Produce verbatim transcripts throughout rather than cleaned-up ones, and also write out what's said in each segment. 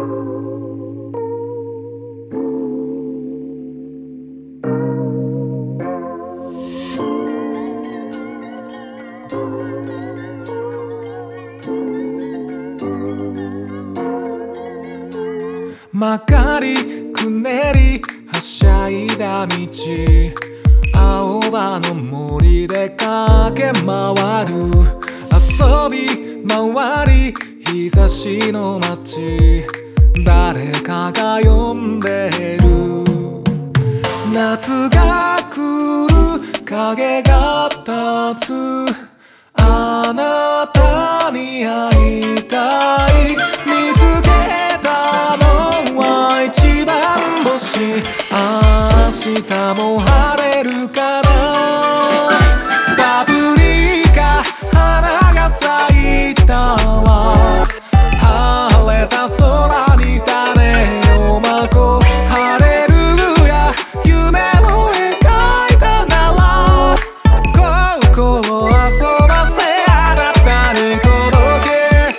曲がりくねりはしゃいだ道、青葉の森で駆け回る、遊び回り日差しの街、誰かが呼んでる。夏が来る影が立つ、あなたに会いたい、見つけたのは一番星、明日も晴れるかな。パプリカ花が咲いたわ、晴れた空に種をまこう、ハレルヤ夢を描いたなら、心遊ばせあなたに届け。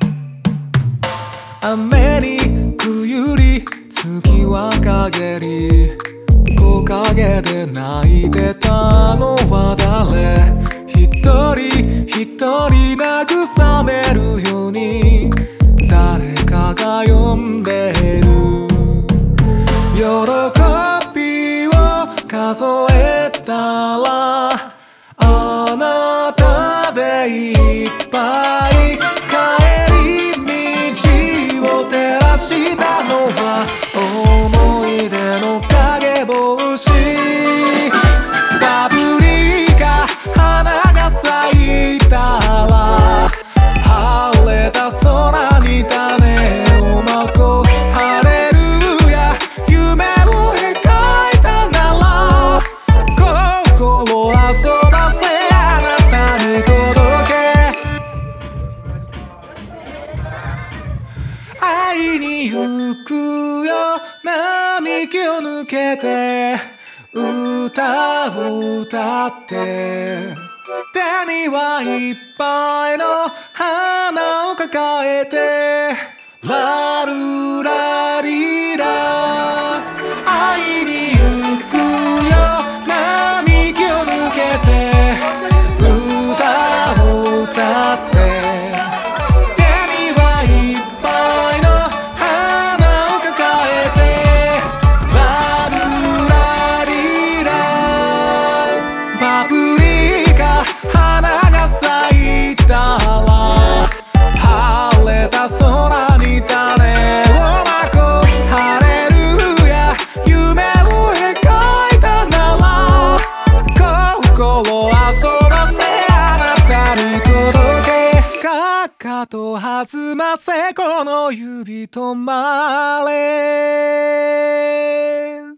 雨に冬り月は陰り、木陰で泣いてたのは誰。一人一人慰めるように誰かが呼んでる。喜びを数えたらあなたでいっぱい、帰り道を照らしたのは思い出の影帽子。パプリカ花が咲いたら晴れた空に種をまこう、ハレルヤ夢を描いたなら、心遊ばせあなたに届け。会いに行くよ並木を抜けて、歌を歌って手にはいっぱいの花を抱えて、ラルラリラ。会いに行くよ並木を抜けて、歌を歌って手にはいっぱいの花を抱えて、ラルラリラ。パプリカ花が咲いたら晴れた空に種をまこう、ハレルヤ夢を描いたなら、心遊ばせあなたに届け。かかと弾ませこの指止まれ。